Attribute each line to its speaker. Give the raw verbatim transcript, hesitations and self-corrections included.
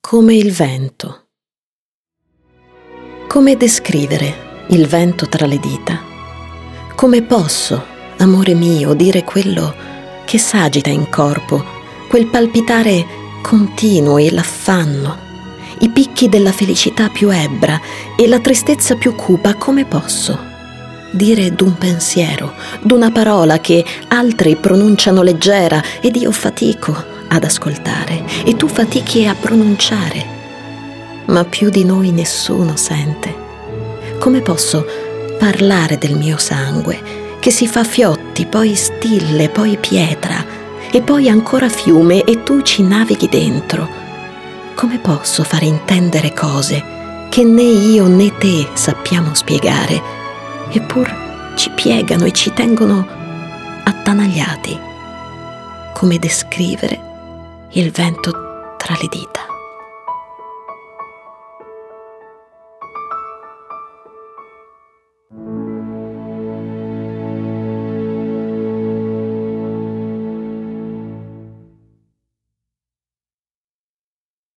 Speaker 1: Come il vento. Come descrivere il vento tra le dita? Come posso, amore mio, dire quello che s'agita in corpo, quel palpitare continuo e l'affanno, i picchi della felicità più ebbra e la tristezza più cupa? Come posso dire d'un pensiero, d'una parola che altri pronunciano leggera ed io fatico ad ascoltare e tu fatichi a pronunciare, ma più di noi nessuno sente? Come posso parlare del mio sangue che si fa fiotti, poi stille, poi pietra e poi ancora fiume e tu ci navighi dentro? Come posso fare intendere cose che né io né te sappiamo spiegare, eppur ci piegano e ci tengono attanagliati? Come descrivere il vento tra le dita?